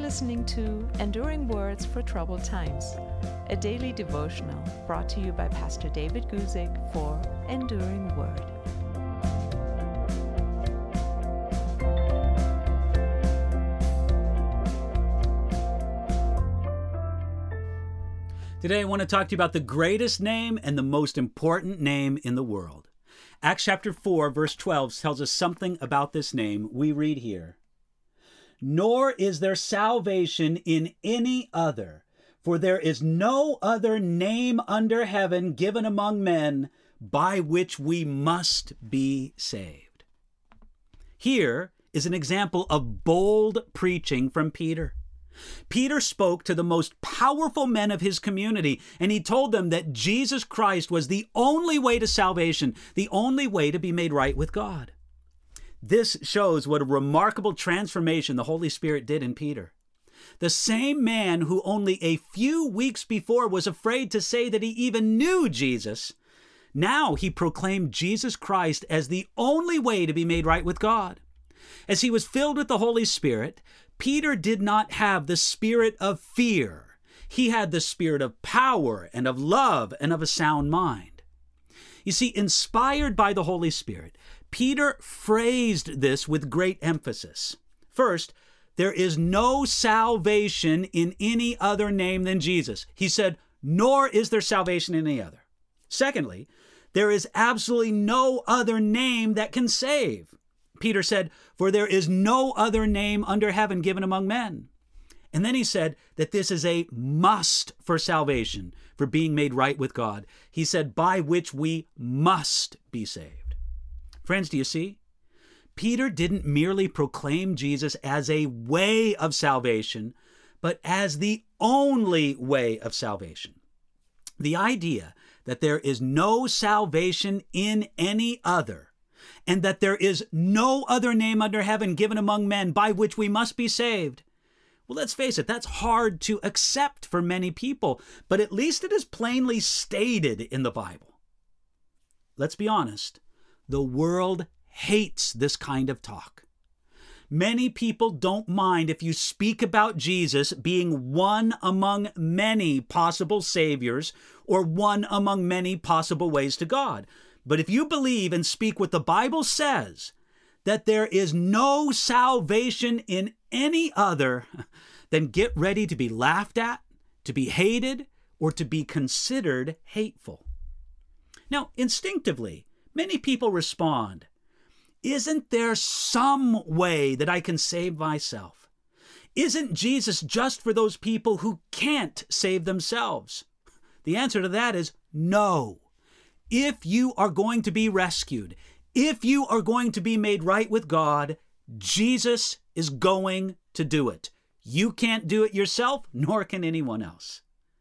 listening to Enduring Words for Troubled Times, a daily devotional brought to you by Pastor David Guzik for Enduring Word. Today I want to talk to you about the greatest name and the most important name in the world. Acts chapter 4, verse 12 tells us something about this name. We read here, "Nor is there salvation in any other, for there is no other name under heaven given among men by which we must be saved." Here is an example of bold preaching from Peter. Peter spoke to the most powerful men of his community, and he told them that Jesus Christ was the only way to salvation, the only way to be made right with God. This shows what a remarkable transformation the Holy Spirit did in Peter. The same man who only a few weeks before was afraid to say that he even knew Jesus, now he proclaimed Jesus Christ as the only way to be made right with God. As he was filled with the Holy Spirit, Peter did not have the spirit of fear. He had the spirit of power and of love and of a sound mind. You see, inspired by the Holy Spirit, Peter phrased this with great emphasis. First, there is no salvation in any other name than Jesus. He said, nor is there salvation in any other. Secondly, there is absolutely no other name that can save. Peter said, for there is no other name under heaven given among men. And then he said that this is a must for salvation, for being made right with God. He said, by which we must be saved. Friends, do you see? Peter didn't merely proclaim Jesus as a way of salvation, but as the only way of salvation. The idea that there is no salvation in any other, and that there is no other name under heaven given among men by which we must be saved. Well, let's face it, that's hard to accept for many people, but at least it is plainly stated in the Bible. Let's be honest, the world hates this kind of talk. Many people don't mind if you speak about Jesus being one among many possible saviors or one among many possible ways to God. But if you believe and speak what the Bible says, that there is no salvation in any other, then get ready to be laughed at, to be hated, or to be considered hateful. Now, instinctively, many people respond, isn't there some way that I can save myself? Isn't Jesus just for those people who can't save themselves? The answer to that is no. If you are going to be rescued, if you are going to be made right with God, Jesus is going to do it. You can't do it yourself, nor can anyone else.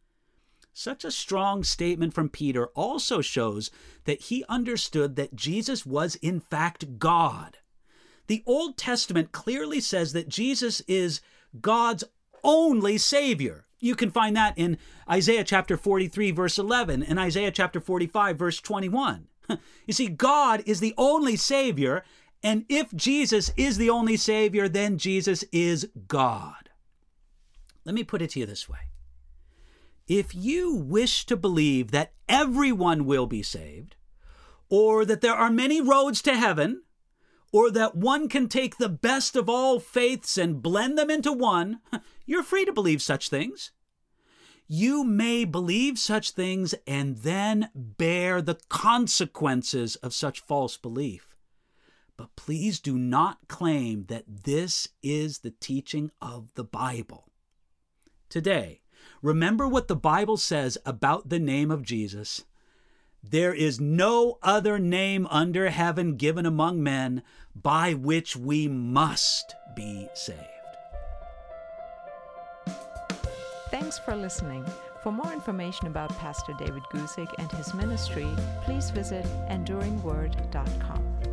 Such a strong statement from Peter also shows that he understood that Jesus was in fact God. The Old Testament clearly says that Jesus is God's only Savior. You can find that in Isaiah chapter 43, verse 11, and Isaiah chapter 45, verse 21. You see, God is the only Savior, and if Jesus is the only Savior, then Jesus is God. Let me put it to you this way. If you wish to believe that everyone will be saved, or that there are many roads to heaven, or that one can take the best of all faiths and blend them into one, you're free to believe such things. You may believe such things and then bear the consequences of such false belief. But please do not claim that this is the teaching of the Bible. Today, remember what the Bible says about the name of Jesus. There is no other name under heaven given among men by which we must be saved. Thanks for listening. For more information about Pastor David Guzik and his ministry, please visit enduringword.com.